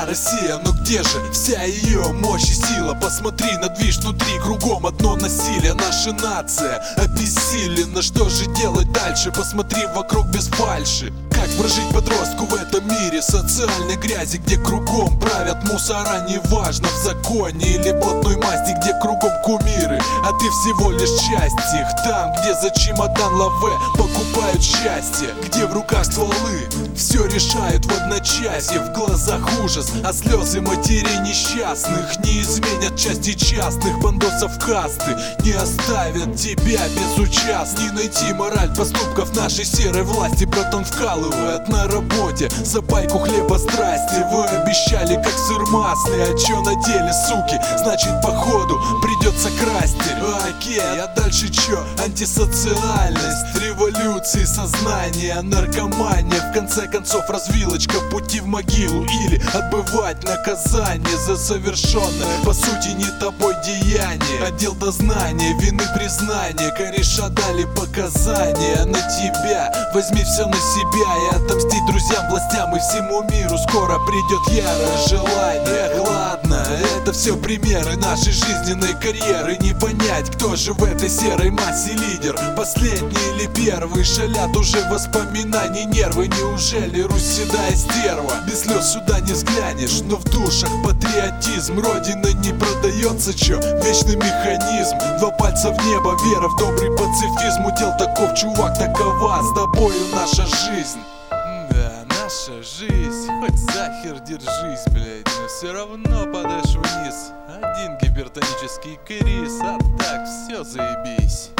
Россия, но где же вся ее мощь и сила? Посмотри на движ внутри, кругом одно насилие. Наша нация обессилена, что же делать дальше? Посмотри вокруг без фальши. Как прожить подростку в этом мире социальной грязи, где кругом правят мусора, неважно в законе или блатной масти, где кругом кумиры, а ты всего лишь часть их. Там, где за чемодан лаве покупают счастье, где в руках стволы все решают в одночасье. В глазах ужас, а слезы матерей несчастных не изменят части частных бандосов касты, не оставят тебя безучастным. Не найти мораль поступков нашей серой власти. Братан вкалывает на работе за пайку хлеба страсти. Вы обещали как сыр масляный, а чё на деле, суки? Значит походу придется красть. Окей, а дальше чё? Антисоциальность, революции сознания, наркомания, в конце концов развилочка пути в могилу. Или отбывать наказание за совершенное по сути не тобой деяние. Отдел дознания, вины признания, кореша дали показания на тебя. Возьми все на себя и отомстить друзьям, властям и всему миру. Скоро придет ярое желание. Эх, ладно, это все примеры нашей жизненной карьеры. Не понять, кто же в этой серой массе лидер, последний или первый. Шалят уже воспоминаний нервы. Неужели Русь седая стерва? Без слез сюда не взглянешь, но в душах патриотизм. Родина не продается, чё? Вечный механизм. Два пальца в небо, вера в добрый пацифизм. Удел таков, чувак, такова с тобою наша жизнь. Да, наша жизнь. Хоть захер держись, блядь, но все равно падаешь вниз. Один гипертонический криз, а так все заебись.